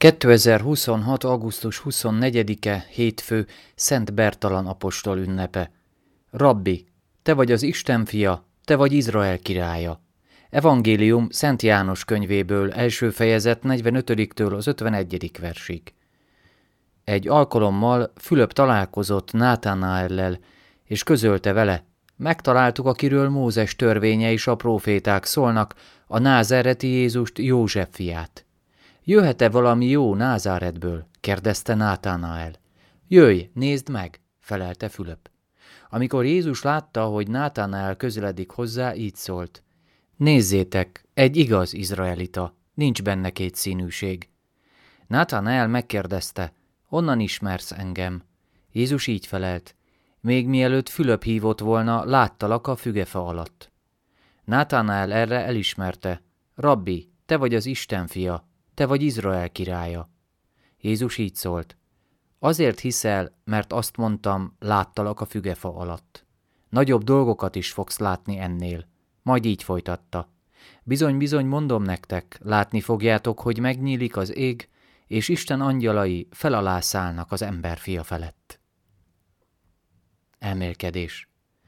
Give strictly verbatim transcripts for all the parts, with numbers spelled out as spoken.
kétezer-huszonhat. augusztus huszonnegyedike, hétfő, Szent Bertalan apostol ünnepe. Rabbi, te vagy az Isten fia, te vagy Izrael királya. Evangélium Szent János könyvéből, első fejezet negyvenötödiktől az ötvenegyedik versig. Egy alkalommal Fülöp találkozott Nátánaellel, és közölte vele: megtaláltuk, akiről Mózes törvénye és a próféták szólnak, a názáreti Jézust, József fiát. Jöhet-e valami jó Názáretből? kérdezte Nátánael. Jöjj, nézd meg, felelte Fülöp. Amikor Jézus látta, hogy Nátánael közeledik hozzá, így szólt: nézzétek, egy igaz izraelita, nincs benne kétszínűség. Nátánael megkérdezte: honnan ismersz engem? Jézus így felelt: még mielőtt Fülöp hívott volna, láttalak a fügefa alatt. Nátánael erre elismerte: Rabbi, te vagy az Isten fia, te vagy Izrael királya. Jézus így szólt: azért hiszel, mert azt mondtam, láttalak a fügefa alatt. Nagyobb dolgokat is fogsz látni ennél. Majd így folytatta: bizony-bizony mondom nektek, látni fogjátok, hogy megnyílik az ég, és Isten angyalai fel alá szállnak az emberfia felett. Elmélkedés.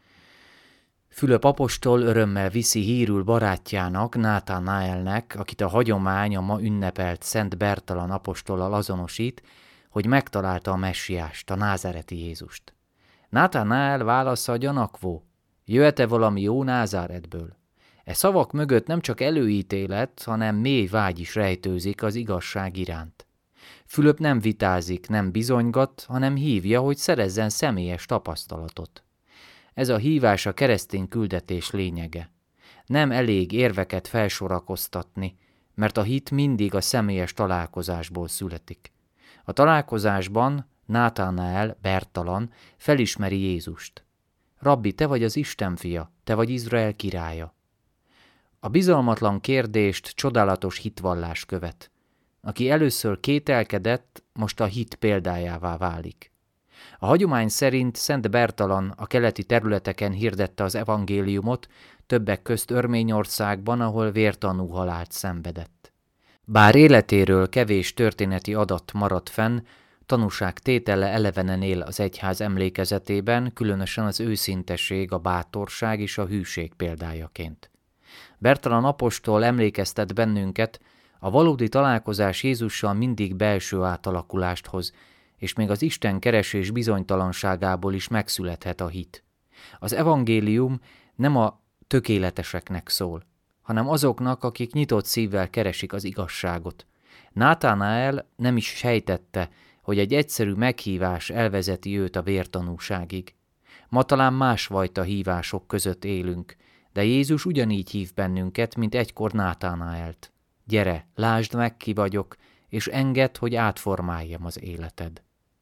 Fülöp apostol örömmel viszi hírül barátjának, Nátánaelnek, akit a hagyomány a ma ünnepelt Szent Bertalan apostollal azonosít, hogy megtalálta a messiást, a názáreti Jézust. Nátánael válasza gyanakvó: jöhet-e valami jó Názáretből? E szavak mögött nem csak előítélet, hanem mély vágy is rejtőzik az igazság iránt. Fülöp nem vitázik, nem bizonygat, hanem hívja, hogy szerezzen személyes tapasztalatot. Ez a hívás a keresztény küldetés lényege. Nem elég érveket felsorakoztatni, mert a hit mindig a személyes találkozásból születik. A találkozásban Nátánael, Bertalan felismeri Jézust. Rabbi, te vagy az Isten fia, te vagy Izrael királya. A bizalmatlan kérdést csodálatos hitvallás követ. Aki először kételkedett, most a hit példájává válik. A hagyomány szerint Szent Bertalan a keleti területeken hirdette az evangéliumot, többek közt Örményországban, ahol vértanú halált szenvedett. Bár életéről kevés történeti adat maradt fenn, tanúság tétele elevenen él az egyház emlékezetében, különösen az őszintesség, a bátorság és a hűség példájaként. Bertalan apostol emlékeztet bennünket: a valódi találkozás Jézussal mindig belső átalakulást hoz, és még az Isten keresés bizonytalanságából is megszülethet a hit. Az evangélium nem a tökéleteseknek szól, hanem azoknak, akik nyitott szívvel keresik az igazságot. Nátánael nem is sejtette, hogy egy egyszerű meghívás elvezeti őt a vértanúságig. Ma talán másfajta hívások között élünk, de Jézus ugyanígy hív bennünket, mint egykor Nátánaelt. Gyere, lásd meg, ki vagyok, és engedd, hogy átformáljam az életed.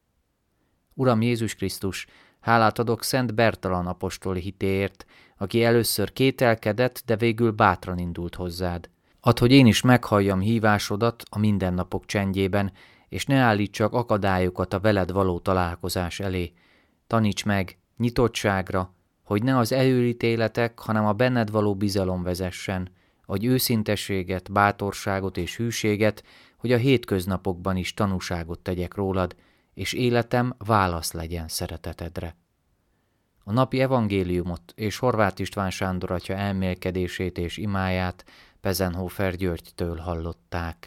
Uram Jézus Krisztus, hálát adok Szent Bertalan apostol hitéért, aki először kételkedett, de végül bátran indult hozzád. Add, hogy én is meghalljam hívásodat a mindennapok csendjében, és ne állítsak akadályokat a veled való találkozás elé. Taníts meg nyitottságra, hogy ne az előítéletek, hanem a benned való bizalom vezessen, adj őszintességet, bátorságot és hűséget, hogy a hétköznapokban is tanúságot tegyek rólad, és életem válasz legyen szeretetedre. A napi evangéliumot és Horváth István Sándor atya elmélkedését és imáját Pezenhofer Györgytől hallották.